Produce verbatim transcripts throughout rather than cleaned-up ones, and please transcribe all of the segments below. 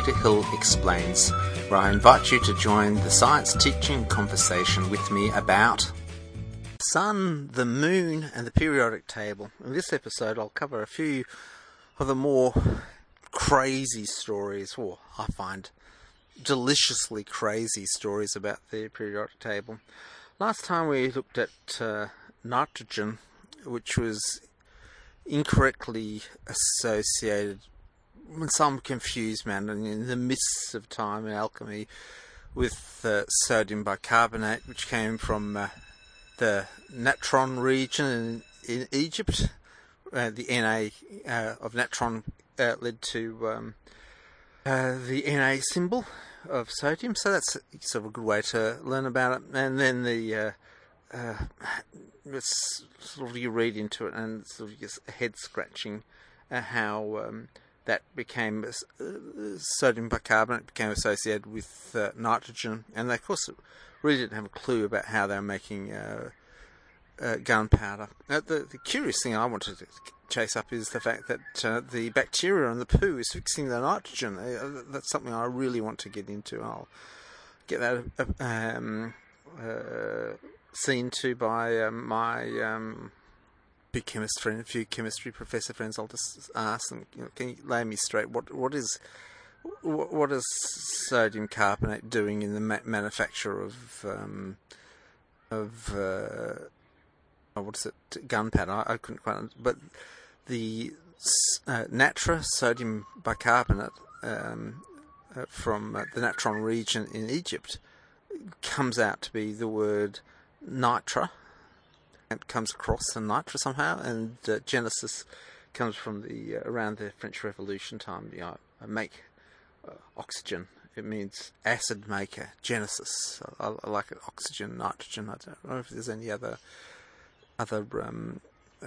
Doctor Hill Explains, where I invite you to join the science teaching conversation with me about the sun, the moon, and the periodic table. In this episode, I'll cover a few of the more crazy stories, or I find deliciously crazy stories about the periodic table. Last time we looked at uh, nitrogen, which was incorrectly associated with some confused manner in the mists of time in alchemy with uh, sodium bicarbonate, which came from uh, the natron region in, in Egypt. Uh, the Na uh, of natron uh, led to um, uh, the Na symbol of sodium, so that's sort of a good way to learn about it. And then the uh, uh, it's sort of, you read into it and sort of gets head scratching uh, how um, that became uh, sodium bicarbonate became associated with uh, nitrogen, and they of course really didn't have a clue about how they were making uh, uh, gunpowder. Uh, the, the curious thing I wanted to chase up is the fact that uh, the bacteria in the poo is fixing the nitrogen. Uh, that's something I really want to get into. I'll get that uh, um, uh, seen to by um, my um, big chemist friend, a few chemistry professor friends. I'll just ask them, you know, can you lay me straight? What what is what, what is sodium carbonate doing in the ma- manufacture of um, of uh, oh, what is it? Gunpowder. I, I couldn't quite. But the uh, natra, sodium bicarbonate um, uh, from uh, the natron region in Egypt comes out to be the word nitra. It comes across the nitra somehow, and uh, Genesis comes from the uh, around the French Revolution time. You know, make uh, oxygen. It means acid maker. Genesis. I, I like it. Oxygen, nitrogen. I don't know if there's any other other um,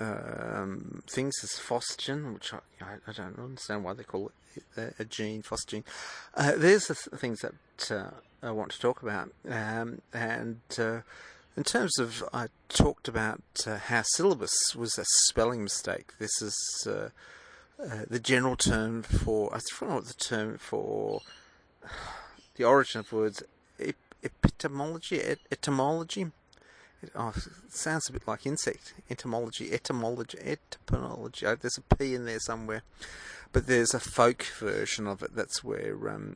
um, things. There's phosgen, which I, I, I don't understand why they call it a, a gene, phosgene. Uh, there's the th- things that uh, I want to talk about, um, and. Uh, In terms of, I talked about uh, how syllabus was a spelling mistake. This is uh, uh, the general term for, I forgot what the term for the origin of words, ep- epitomology, et- etymology. It, oh, it sounds a bit like insect. Etymology, etymology, etymology. Oh, there's a P in there somewhere. But there's a folk version of it. That's where um,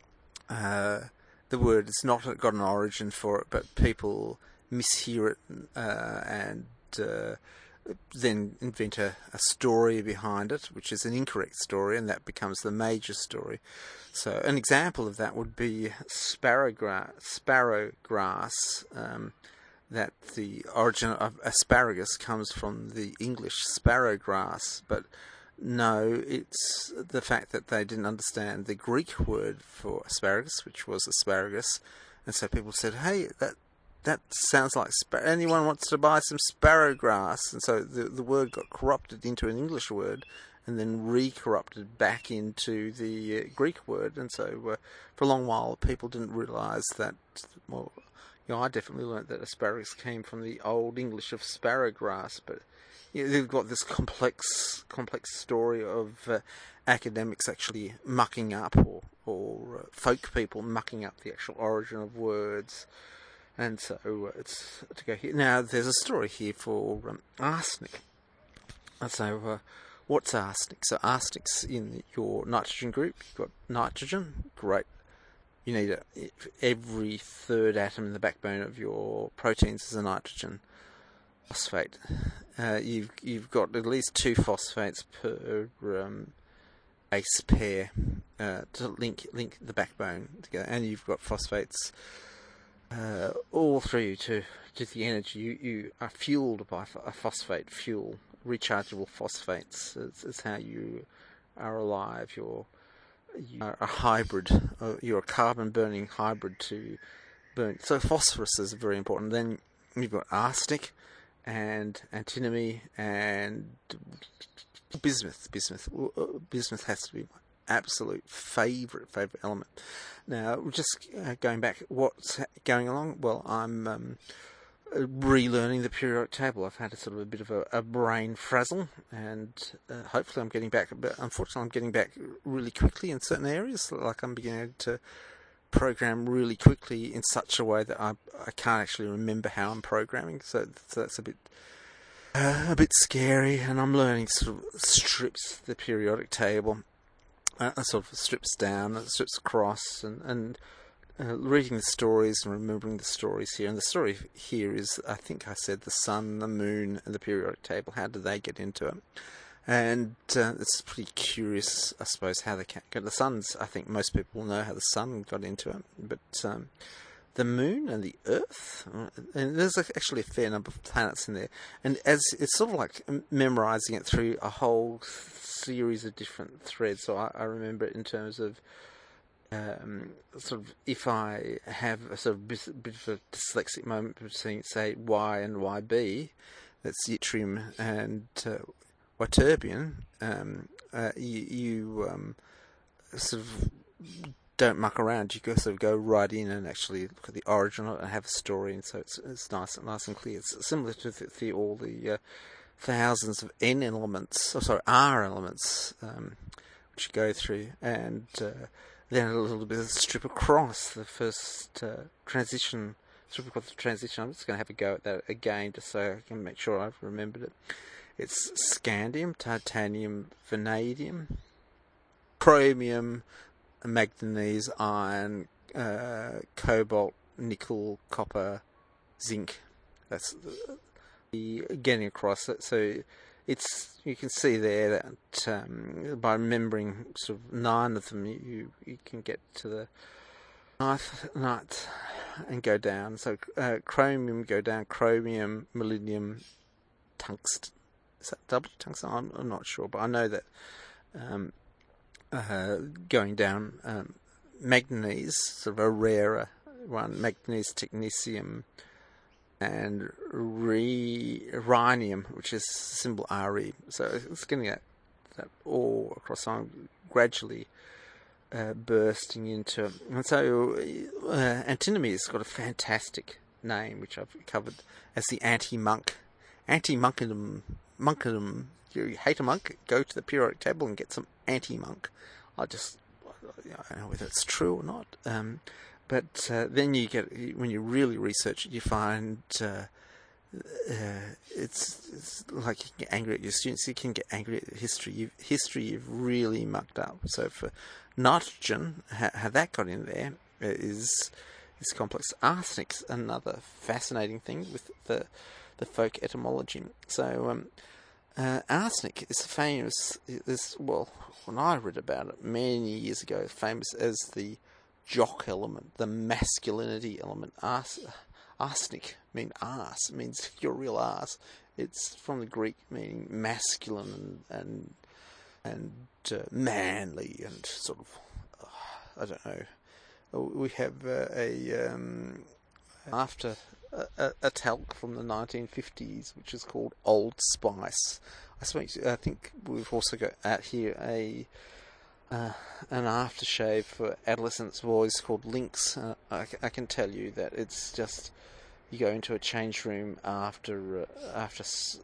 uh, the word has not got an origin for it, but people mishear it uh, and uh, then invent a, a story behind it, which is an incorrect story, and that becomes the major story. So an example of that would be sparrowgrass, sparrowgrass um, that the origin of asparagus comes from the English sparrowgrass, but no, it's the fact that they didn't understand the Greek word for asparagus, which was asparagus, and so people said, hey, that That sounds like spar- anyone wants to buy some sparrowgrass, and so the the word got corrupted into an English word, and then re-corrupted back into the uh, Greek word, and so uh, for a long while people didn't realise that. Well, you know, I definitely learnt that asparagus came from the Old English of sparrowgrass, but you know, they've got this complex complex story of uh, academics actually mucking up, or or uh, folk people mucking up the actual origin of words. And so uh, it's to go here. Now, there's a story here for um, arsenic. And so, uh, what's arsenic? So, arsenic's in your nitrogen group. You've got nitrogen. Great. You need a, every third atom in the backbone of your proteins is a nitrogen phosphate. Uh, you've you've got at least two phosphates per um, base pair uh, to link link the backbone together, and you've got phosphates. Uh, all through to, to the energy. You, you are fueled by a phosphate fuel. Rechargeable phosphates is, is how you are alive. You're, you are a hybrid. Uh, you're a carbon burning hybrid to burn. So phosphorus is very important. Then you've got arsenic and antimony and bismuth. Bismuth. Bismuth has to be my absolute favourite, favourite element. Now, just uh, going back, what's going along? Well, I'm um, relearning the periodic table. I've had a sort of a bit of a, a brain frazzle, and uh, hopefully I'm getting back. But unfortunately, I'm getting back really quickly in certain areas. Like I'm beginning to program really quickly in such a way that I I can't actually remember how I'm programming. So, so that's a bit uh, a bit scary. And I'm learning sort of strips the periodic table, uh, sort of strips down, strips across, and and. Uh, reading the stories and remembering the stories here. And the story here is, I think I said, the sun, the moon, and the periodic table. How did they get into it? And uh, it's pretty curious, I suppose, how they can go. The sun's, I think most people know how the sun got into it. But um, the moon and the earth, and there's actually a fair number of planets in there. And as it's sort of like memorizing it through a whole series of different threads. So I, I remember it in terms of Um, sort of, if I have a sort of bit, bit of a dyslexic moment between, say, Y and Y B, that's yttrium and uh, ytterbium, um, uh, you, you um, sort of don't muck around. You go sort of go right in and actually look at the origin of it and have a story, and so it's, it's nice, nice and clear. It's similar to the, the, all the uh, thousands of N elements, or sorry, R elements, um, which you go through, and uh, then a little bit of strip across the first uh, transition, strip across the transition. I'm just going to have a go at that again, just so I can make sure I've remembered it. It's scandium, titanium, vanadium, chromium, manganese, iron, uh, cobalt, nickel, copper, zinc. That's the, the getting across it. So it's, you can see there that um, by remembering sort of nine of them, you you can get to the ninth, ninth and go down. So uh, chromium go down, chromium, molybdenum, tungsten. Is that double tungsten? I'm, I'm not sure, but I know that um, uh, going down, um, manganese, sort of a rarer one, manganese, technetium, and re, rhenium, which is symbol Re. So it's getting that, that all across. So I'm gradually uh, bursting into. And so uh, antinomy has got a fantastic name, which I've covered as the anti-monk. Anti-monkadom. Monkadom. You hate a monk, go to the periodic table and get some anti-monk. I just, I don't know whether it's true or not. Um, But uh, then you get, when you really research it, you find uh, uh, it's, it's like you can get angry at your students, you can get angry at history. You've, history you've really mucked up. So for nitrogen, how, how that got in there is is complex. Arsenic's another fascinating thing with the the folk etymology. So um, uh, arsenic is famous. Is well, when I read about it many years ago, famous as the jock element, the masculinity element. Ars, arsenic means arse, it means your real arse. It's from the Greek meaning masculine and and, and uh, manly and sort of, uh, I don't know. We have uh, a um, after a, a, a talc from the nineteen fifties, which is called Old Spice. I suppose I think we've also got out here a. Uh, an aftershave for adolescent boys called Lynx. Uh, I, I can tell you that it's just, you go into a change room after uh, after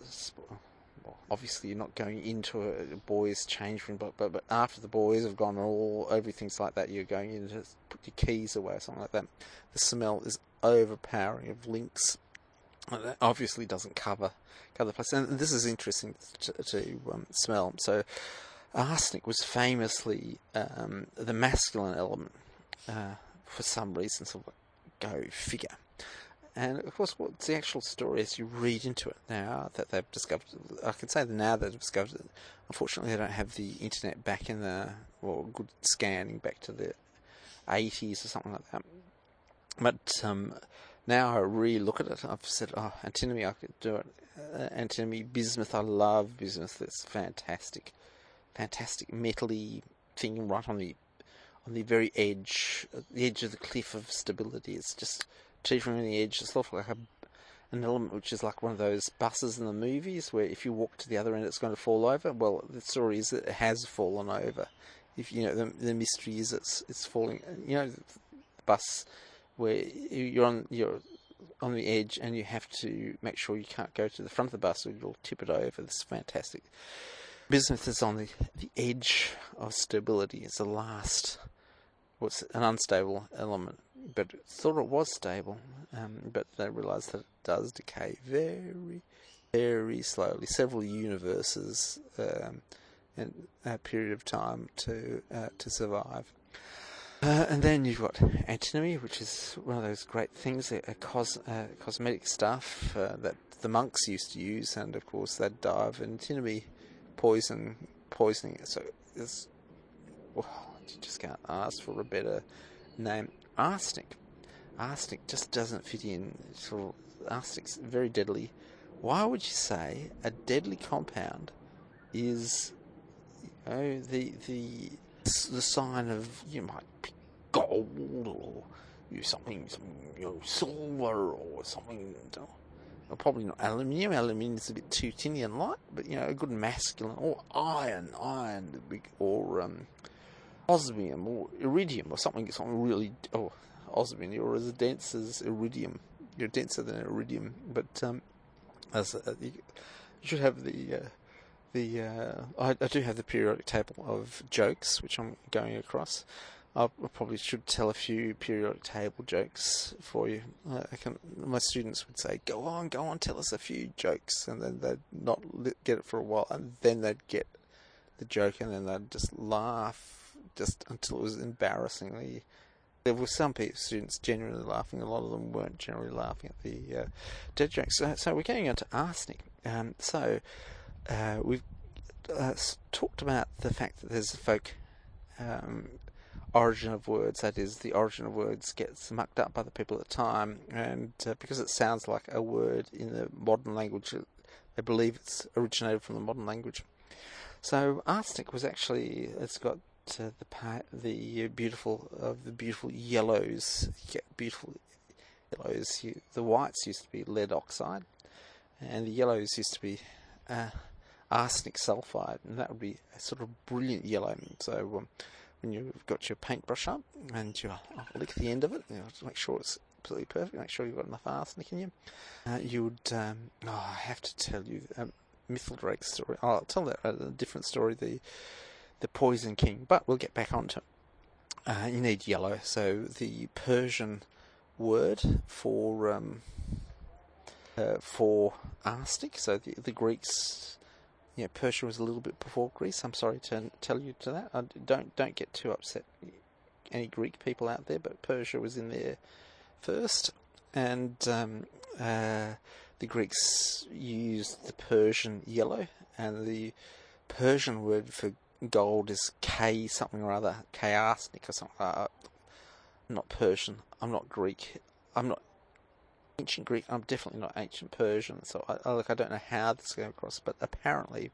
well, obviously you're not going into a boys' change room, but, but but after the boys have gone all everything's like that, you're going in to put your keys away or something like that. The smell is overpowering of Lynx. That obviously doesn't cover cover the place, and this is interesting to, to um, smell. So. Arsenic was famously um, the masculine element uh, for some reason, so go figure. And of course, what's the actual story as you read into it now that they've discovered? I can say that now they've discovered it. Unfortunately, they don't have the internet back in the, or good scanning back to the eighties or something like that. But um, now I re-look at it. I've said, oh, antinomy, I could do it. Uh, antinomy, bismuth, I love bismuth. It's fantastic. Fantastic metally thing right on the on the very edge, the edge of the cliff of stability. It's just teetering on the edge. It's sort of like a, an element which is like one of those buses in the movies where if you walk to the other end, it's going to fall over. Well, the story is that it has fallen over. If you know the the mystery is it's it's falling. You know, the bus where you're on you're on the edge, and you have to make sure you can't go to the front of the bus or you'll tip it over. This fantastic bismuth is on the, the edge of stability. It's the last, what's an unstable element, but it thought it was stable, um, but they realised that it does decay very, very slowly, several universes um, in a period of time to uh, to survive. Uh, and then you've got antimony, which is one of those great things, a, a cos, uh, cosmetic stuff uh, that the monks used to use, and of course they'd die of antimony poison, poisoning. So it's, well, you just can't ask for a better name. Arsenic. Arsenic just doesn't fit in. Sort of, arsenic's very deadly. Why would you say a deadly compound is, you know, the the the sign of, you might pick gold or you know, something, something, you know, silver or something. Well, probably not aluminium. Aluminium is a bit too tinny and light, but you know, a good masculine, or iron, iron, or um, osmium or iridium or something, something really, oh, osmium, you're as dense as iridium. You're denser than iridium, but um, as uh, you, you should have the. Uh, The uh, I, I do have the periodic table of jokes, which I'm going across. I probably should tell a few periodic table jokes for you. Uh, I can, my students would say, "Go on, go on, tell us a few jokes," and then they'd not get it for a while, and then they'd get the joke, and then they'd just laugh just until it was embarrassingly. There were some people, students genuinely laughing. A lot of them weren't generally laughing at the uh, dead jokes. So, so we're getting into arsenic. Um, so. Uh, we've uh, talked about the fact that there's a folk um, origin of words, that is, the origin of words gets mucked up by the people at the time, and uh, because it sounds like a word in the modern language, they believe it's originated from the modern language. So arsenic was actually, it's got uh, the the beautiful of the beautiful yellows, beautiful yellows. You, the whites used to be lead oxide, and the yellows used to be Uh, arsenic sulfide, and that would be a sort of brilliant yellow. So um, when you've got your paintbrush up and you uh, lick the end of it, you know, to make sure it's absolutely perfect, make sure you've got enough arsenic in you, uh, you would, um, oh, I have to tell you a Mithildrake story. Oh, I'll tell that a different story, the the Poison King, but we'll get back onto it. Uh, you need yellow, so the Persian word for um, Uh, for arsenic, so the, the Greeks, you know, Persia was a little bit before Greece. I'm sorry to tell you to that. I don't don't get too upset, any Greek people out there, but Persia was in there first, and um, uh, the Greeks used the Persian yellow, and the Persian word for gold is K something or other, K arsenic or something. Uh, I'm not Persian. I'm not Greek. I'm not ancient Greek. I'm definitely not ancient Persian, so I, I, like, I don't know how this came across, but apparently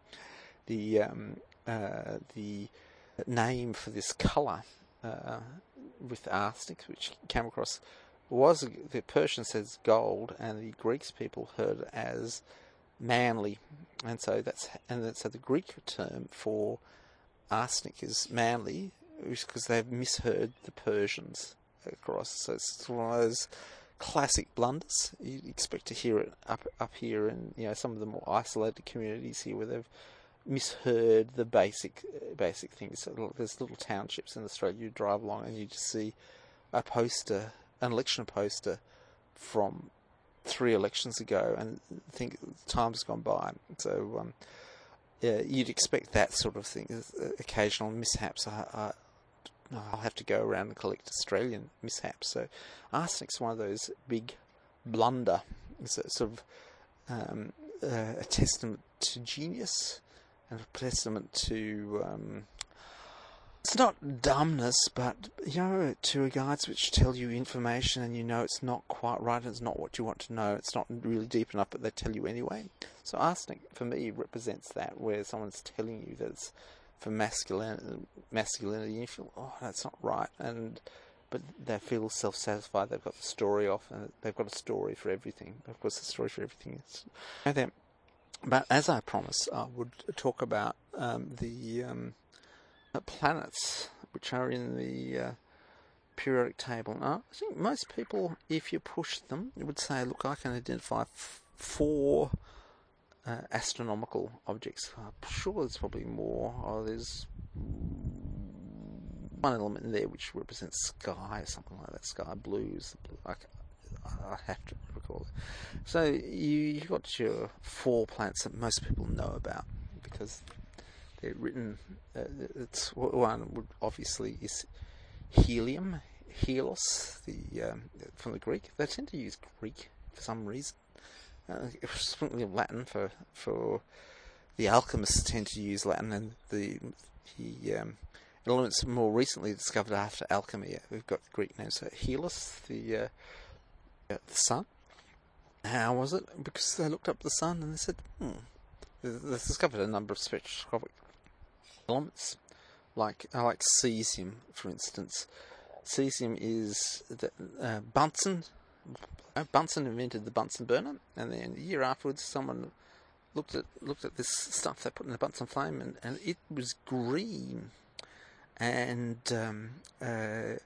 the um, uh, the name for this colour uh, with arsenic, which came across, was, the Persian says gold, and the Greeks people heard it as manly, and so that's and then, so the Greek term for arsenic is manly, because they've misheard the Persians across. So it's one of those classic blunders. You expect to hear it up up here in, you know, some of the more isolated communities here, where they've misheard the basic basic things. So there's little townships in Australia you drive along and you just see a poster, an election poster from three elections ago, and think time's gone by. So um, yeah, you'd expect that sort of thing. Occasional mishaps are, are I'll have to go around and collect Australian mishaps. So arsenic's one of those big blunder. It's a sort of um, uh, a testament to genius, and a testament to, um, it's not dumbness, but, you know, to guides which tell you information and you know it's not quite right, it's not what you want to know, it's not really deep enough, but they tell you anyway. So arsenic, for me, represents that, where someone's telling you that it's for masculinity, masculinity, and you feel, oh, that's not right, and but they feel self-satisfied. They've got the story off, and they've got a story for everything. Of course, the story for everything is. Then, but as I promised, I would talk about um, the um, planets which are in the uh, periodic table. Now, I think most people, if you push them, would say, look, I can identify f- four uh, astronomical objects. I'm sure there's probably more. Oh, there's one element in there which represents sky, or something like that. Sky blue is the blue. I, I have to recall it. So you you got your four planets that most people know about because they're written. Uh, it's one would obviously is helium, Helos, the um, from the Greek. They tend to use Greek for some reason. Uh, it's Latin for for the alchemists tend to use Latin, and the the um, elements more recently discovered after alchemy. We've got Greek names. So Helos, the uh, the sun. How was it? Because they looked up the sun and they said, hmm. They discovered a number of spectroscopic elements, like uh, like cesium, for instance. Cesium is the, uh, Bunsen. Uh, Bunsen invented the Bunsen burner, and then a year afterwards, someone looked at looked at this stuff they put in the Bunsen flame, and, and it was green. And um, uh,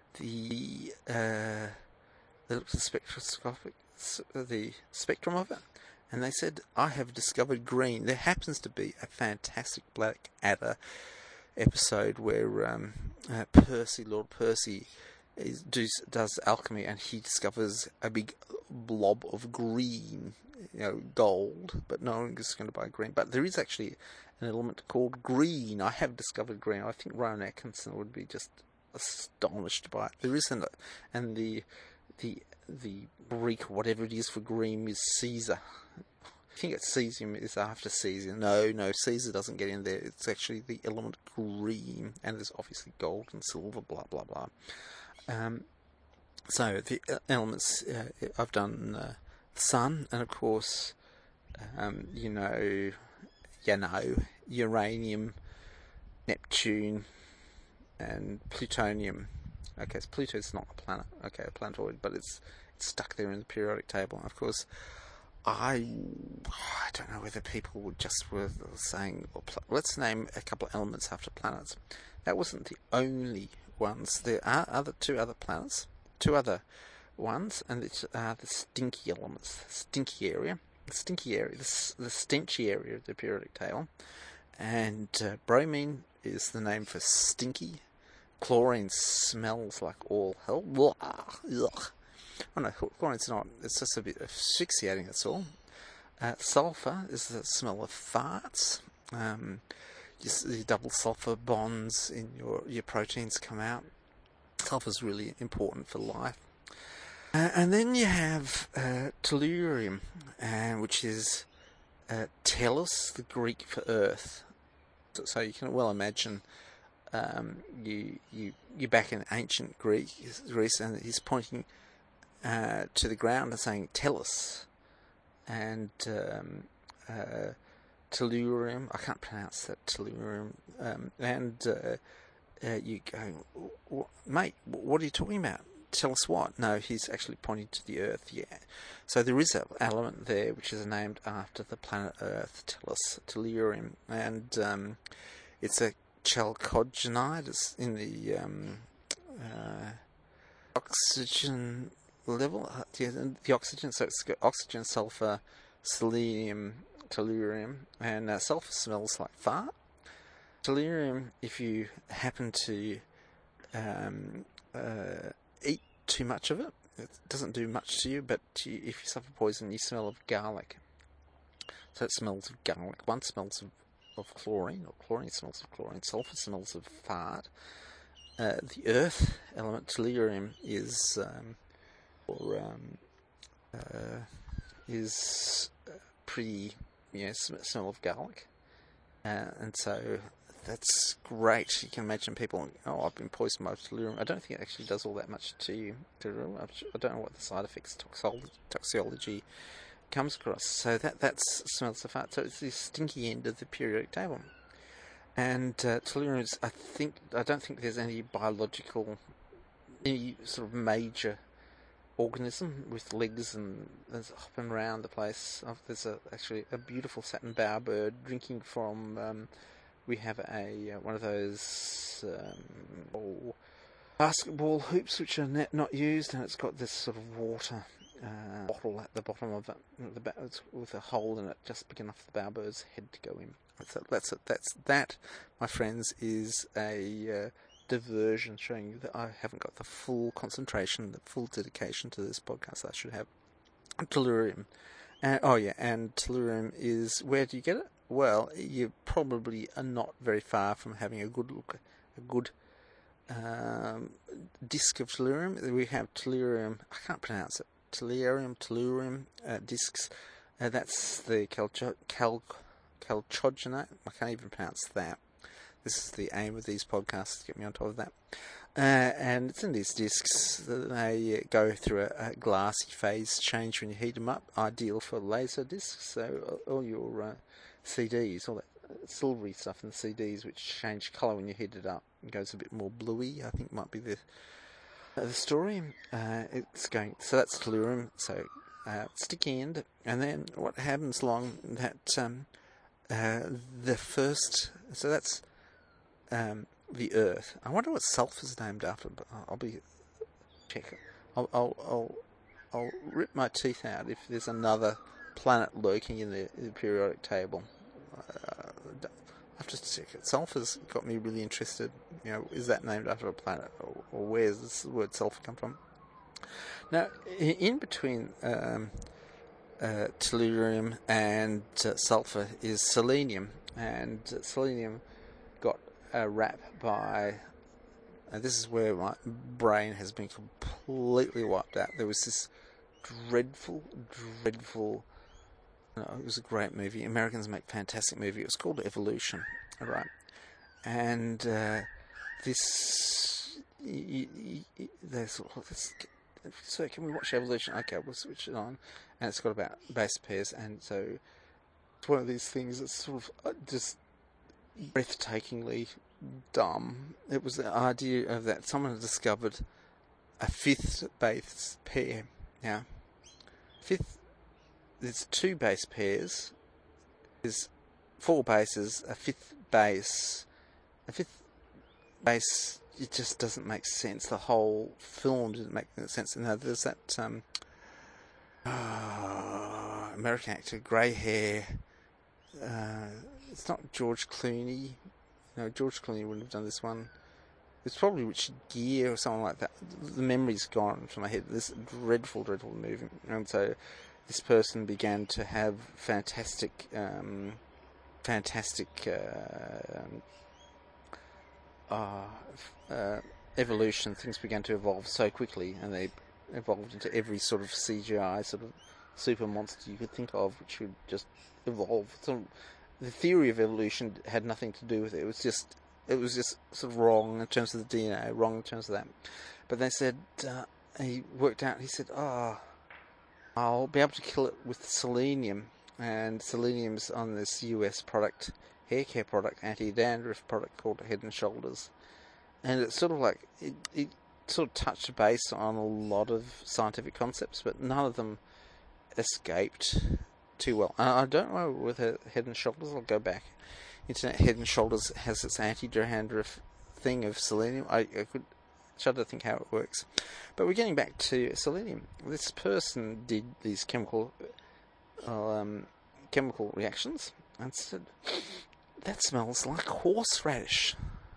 the uh, they looked at the spectroscopic the spectrum of it, and they said, "I have discovered green." There happens to be a fantastic Blackadder episode where um, uh, Percy, Lord Percy, is, does, does alchemy, and he discovers a big blob of green, you know, gold, but no one is going to buy green. But there is actually an element called green. I have discovered green. I think Rowan Atkinson would be just astonished by it. There is an, and the the the Greek, whatever it is for green, is Caesar. I think it's cesium is after Caesar. No, no, Caesar doesn't get in there. It's actually the element green, and there's obviously gold and silver, blah, blah, blah. Um, so the elements, uh, I've done uh, the sun, and of course, um, you know, you know, uranium, Neptune, and plutonium. Okay, so Pluto's not a planet. Okay, a planetoid, but it's, it's stuck there in the periodic table. And of course, I, I don't know whether people would just were saying, well, pl- let's name a couple of elements after planets. That wasn't the only ones. There are other two other planets, two other ones, and it's uh, the stinky elements, the stinky area, the stinky area, the, the stenchy area of the periodic table. And uh, bromine is the name for stinky. Chlorine smells like all hell. Ugh. Oh no, chlorine's not. It's just a bit asphyxiating, that's all. Uh, sulfur is the smell of farts. Um, just the double sulfur bonds in your, your proteins come out. Sulfur's really important for life. Uh, and then you have uh, tellurium, uh, which is uh, telos, the Greek for earth. So, so you can well imagine um, you you you're back in ancient Greek, Greece, and he's pointing Uh, to the ground and saying "Tellus," and um, uh, tellurium. I can't pronounce that tellurium. Um, and uh, uh, you go, mate, what are you talking about? Tell us what? No, he's actually pointing to the Earth. Yeah. So there is an element there which is named after the planet Earth, Tellus, tellurium, and um, it's a chalcogenide. It's in the um, uh, oxygen level, uh, yeah, the oxygen, so it's got oxygen, sulfur, selenium, tellurium, and uh, sulfur smells like fart. Tellurium, if you happen to um, uh, eat too much of it, it doesn't do much to you, but you, if you suffer poison, you smell of garlic. So it smells of garlic. One smells of, of chlorine, or chlorine smells of chlorine, sulfur smells of fart. Uh, the earth element, tellurium, is um, or um, uh, is pretty, you know, sm- smell of garlic, uh, and so that's great. You can imagine people, oh, I've been poisoned by tellurium. I don't think it actually does all that much to you. I don't know what the side effects, toxology, toxicology comes across. So that that's smells of fart. So it's the stinky end of the periodic table. And uh, tellurium is, I think, I don't think there's any biological, any sort of major organism with legs and is hopping around the place. Oh, there's a, actually a beautiful satin bowerbird drinking from. Um, we have a uh, one of those um, oh, basketball hoops which are net not used, and it's got this sort of water uh, bottle at the bottom of it, the with a hole in it just big enough for the bowerbird's head to go in. That's a, that's a, that's that, my friends, is a uh, diversion showing you that I haven't got the full concentration, the full dedication to this podcast I should have. Tellurium. And, oh yeah, and tellurium is, where do you get it? Well, you probably are not very far from having a good look, a good um, disc of tellurium. We have tellurium, I can't pronounce it, tellurium, tellurium uh, discs. Uh, that's the calcio- cal- chalcogenate. I can't even pronounce that. This is the aim of these podcasts, to get me on top of that. Uh, and it's in these discs. They go through a, a glassy phase change when you heat them up. Ideal for laser discs. So all your uh, C Ds, all that silvery stuff in the C Ds, which change colour when you heat it up, it goes a bit more bluey. I think might be the uh, the story. Uh, it's going. So that's tellurium. So uh, sticky end, and then what happens along that um, uh, the first. So that's um, the Earth. I wonder what sulphur's named after, but I'll be check. I'll, I'll I'll I'll rip my teeth out if there's another planet lurking in the, in the periodic table. Uh, I have to check it. Sulphur's got me really interested. You know, is that named after a planet, or, or where does this word sulphur come from? Now, in between um, uh, tellurium and uh, sulphur is selenium, and uh, selenium got a rap by, and this is where my brain has been completely wiped out. There was this dreadful, dreadful, no, it was a great movie. Americans make fantastic movie. It was called Evolution, all right? And uh, this, y- y- y- there's, so can we watch Evolution? Okay, we'll switch it on. And it's got about base pairs, and so it's one of these things that's sort of just breathtakingly dumb. It was the idea of that someone had discovered a fifth base pair. Now, fifth, there's two base pairs. There's four bases, a fifth base. A fifth base, it just doesn't make sense. The whole film didn't make sense. Now, there's that um, uh, American actor, grey hair. Uh, it's not George Clooney. No, George Clooney wouldn't have done this one. It's probably Richard Gere or something like that. The memory's gone from my head. This dreadful, dreadful movie. And so this person began to have fantastic, um, fantastic uh, uh, uh, evolution. Things began to evolve so quickly, and they evolved into every sort of C G I sort of super monster you could think of, which would just evolve. So the theory of evolution had nothing to do with it. It was just, it was just sort of wrong in terms of the D N A, wrong in terms of that. But they said, uh, he worked out, he said, oh, I'll be able to kill it with selenium. And selenium's on this U S product, hair care product, anti-dandruff product called Head and Shoulders. And it's sort of like, it, it sort of touched base on a lot of scientific concepts, but none of them escaped too well. I don't know with Head and Shoulders. I'll go back. Internet Head and Shoulders has its anti-dandruff thing of selenium. I, I could shudder to think how it works. But we're getting back to selenium. This person did these chemical um, chemical reactions and said, that smells like horseradish.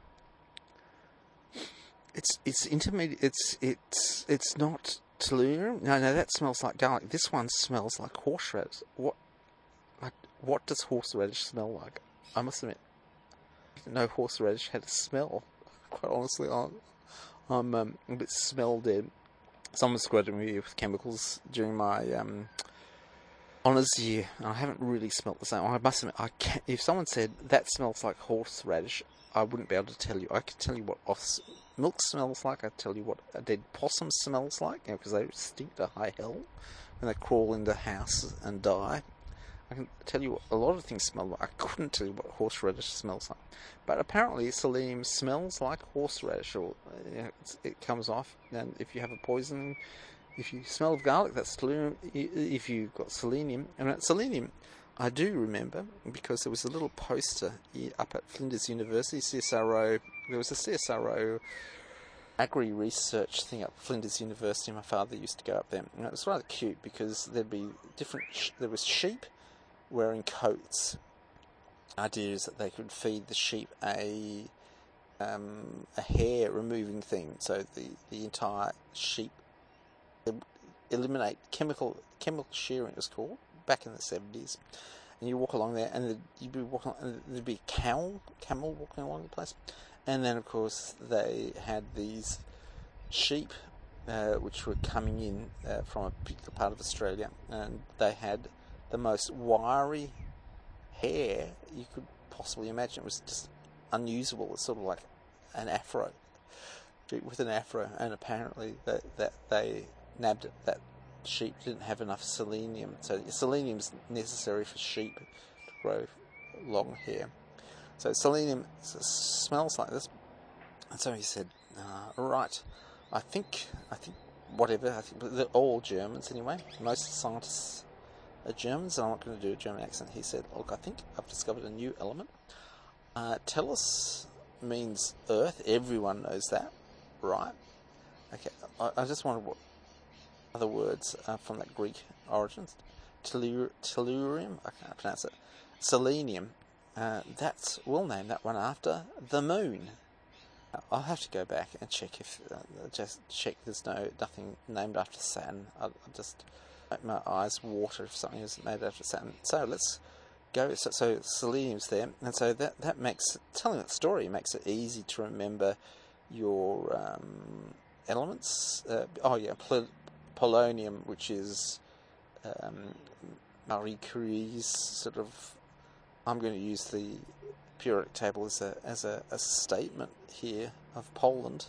It's it's intermediate. It's it's it's not tellurium. No, no, that smells like garlic. This one smells like horseradish. What? Like, what does horseradish smell like? I must admit, I didn't know horseradish had a smell. Quite honestly, I'm, I'm um, a bit smell dead. Someone squirted me with chemicals during my um, honours year, and I haven't really smelt the same. I must admit, I can't, if someone said that smells like horseradish, I wouldn't be able to tell you. I could tell you what os- milk smells like. I could tell you what a dead possum smells like, you know, because they stink to high hell when they crawl into houses and die. I can tell you what a lot of things smell like. I couldn't tell you what horseradish smells like. But apparently selenium smells like horseradish, or you know, it's, it comes off. And if you have a poison, if you smell of garlic, that's selenium. If you've got selenium, and selenium, I do remember, because there was a little poster up at Flinders University, C S R O. There was a C S R O agri research thing up Flinders University. My father used to go up there, and it was rather cute because there'd be different. Sh- there was sheep wearing coats. Idea is that they could feed the sheep a um, a hair removing thing, so the, the entire sheep eliminate chemical chemical shearing, it was called back in the seventies. And you walk along there, and you'd be walking, and there'd be a camel, camel walking along the place, and then of course they had these sheep, uh, which were coming in uh, from a particular part of Australia, and they had the most wiry hair you could possibly imagine. It was just unusable. It's sort of like an afro, with an afro, and apparently that that they nabbed it, that sheep didn't have enough selenium. So selenium is necessary for sheep to grow long hair. So selenium smells like this. And so he said, uh, right, I think, I think, whatever, I think they're all Germans anyway. Most scientists are Germans, and I'm not going to do a German accent. He said, look, I think I've discovered a new element. Uh, tellus means earth. Everyone knows that, right? Okay, I, I just wondered what other words uh, from that Greek origins. Tellur- tellurium, I can't pronounce it. Selenium, uh, that's, we'll name that one after the moon. I'll have to go back and check if, uh, just check there's no nothing named after Saturn. I'll, I'll just make my eyes water if something is named after Saturn. So let's go. So, so selenium's there, and so that that makes telling that story makes it easy to remember your um, elements. Uh, oh yeah, pl- polonium, which is um, Marie Curie's sort of. I'm going to use the periodic table as a as a, a statement here of Poland.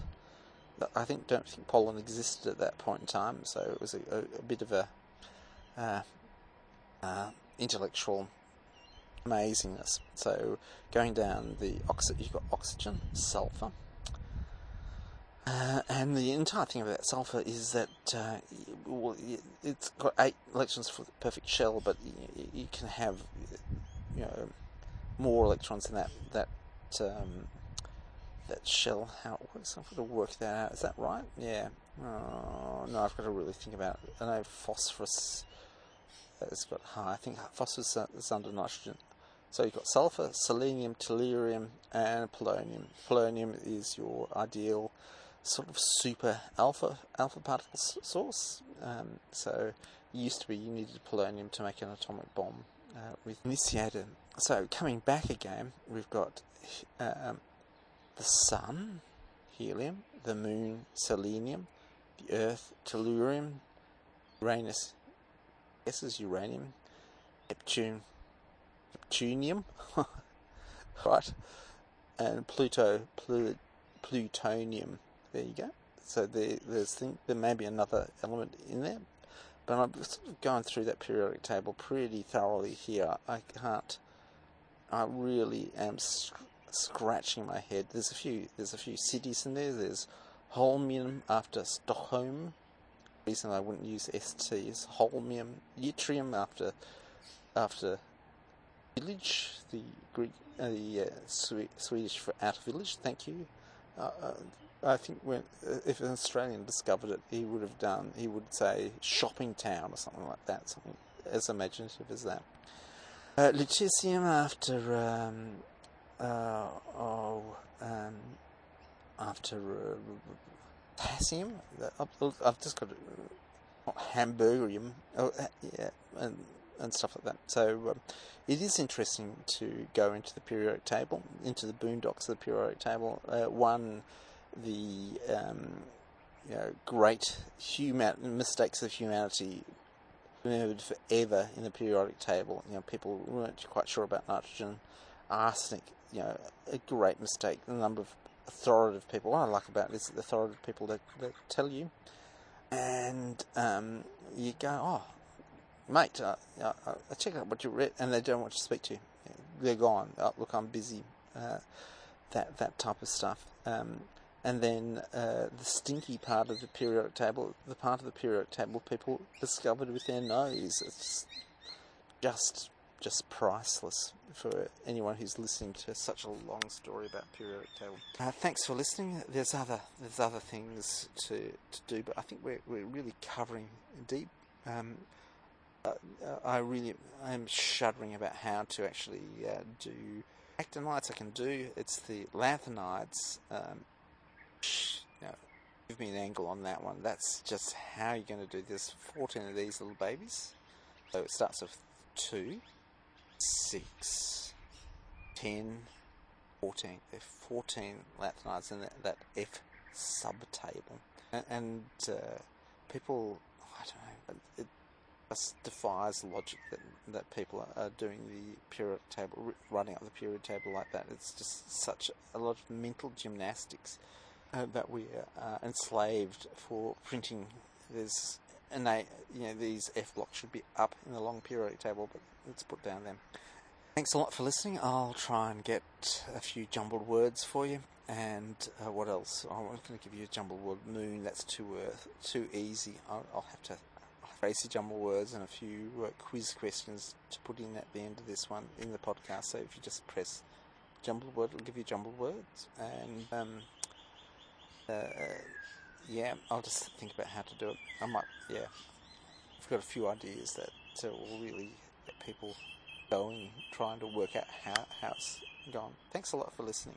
I think don't think Poland existed at that point in time, so it was a, a, a bit of a uh, uh, intellectual amazingness. So going down the oxygen, you've got oxygen, sulfur, uh, and the entire thing about sulfur is that uh, well, it's got eight electrons for the perfect shell, but you, you can have you know more electrons in that that um, that shell. How it works? I've got to work that out. Is that right? Yeah. Oh, no, I've got to really think about it. I know phosphorus has got high. I think phosphorus is under nitrogen. So you've got sulfur, selenium, tellurium, and polonium. Polonium is your ideal sort of super alpha alpha particle source. Um, so it used to be you needed polonium to make an atomic bomb uh, with initiator. So coming back again, we've got um, the sun, helium, the moon, selenium, the earth, tellurium, Uranus, this is uranium, Neptune, Neptunium, right, and Pluto, Plu- plutonium. There you go. So there, there's think there may be another element in there, but I'm sort of going through that periodic table pretty thoroughly here. I can't. I really am sc- scratching my head. There's a few. There's a few cities in there. There's Holmium after Stockholm. The reason I wouldn't use S T is Holmium. Yttrium after after village. The Greek, uh, the uh, Swe- Swedish for outer village. Thank you. Uh, uh, I think when uh, if an Australian discovered it, he would have done. He would say shopping town or something like that. Something as imaginative as that. Uh, lutetium after um, uh, oh um, after uh, potassium. I've, I've just got uh, hamburgerium, oh, uh, yeah, and and stuff like that. So um, it is interesting to go into the periodic table, into the boondocks of the periodic table. Uh, one, the um, you know great human mistakes of humanity remembered forever in the periodic table. You know, people weren't quite sure about nitrogen, arsenic. You know, a great mistake. The number of authoritative people. What I like about this is the authoritative people that, that tell you, and um, you go, oh, mate, uh, uh, uh, check out what you read, and they don't want to speak to you. They're gone. Oh, look, I'm busy. Uh, that that type of stuff. Um, And then uh, the stinky part of the periodic table, the part of the periodic table people discovered with their nose. It's just just priceless for anyone who's listening to such a long story about periodic table. Uh, thanks for listening. There's other there's other things to, to do, but I think we're we're really covering deep. Um, uh, I really I'm shuddering about how to actually uh, do actinides. I can do it's the lanthanides. Um, you know, give me an angle on that one. That's just how you're going to do this. fourteen of these little babies. So it starts with two, six, ten, fourteen. There are fourteen lanthanides in that, that F subtable. And, and uh, people, I don't know, it just defies logic that, that people are, are doing the periodic table, running up the periodic table like that. It's just such a lot of mental gymnastics uh, that we are enslaved for printing. There's innate, you know, these F blocks should be up in the long periodic table, but let's put down them. Thanks a lot for listening. I'll try and get a few jumbled words for you. And uh, what else? I'm going to give you a jumbled word. Moon, that's too uh, too easy. I'll, I'll have to phrase the jumbled words and a few uh, quiz questions to put in at the end of this one in the podcast. So if you just press jumbled word, it'll give you jumbled words. And um, uh, yeah, I'll just think about how to do it. I might, yeah. I've got a few ideas that uh, will really get people going, trying to work out how, how it's gone. Thanks a lot for listening.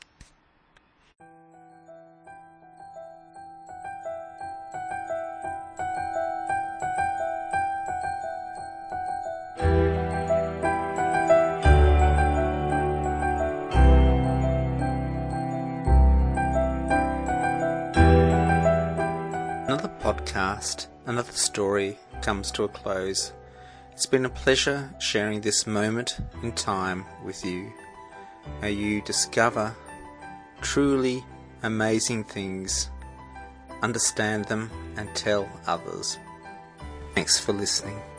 Another podcast, another story comes to a close. It's been a pleasure sharing this moment in time with you. May you discover truly amazing things, understand them, and tell others. Thanks for listening.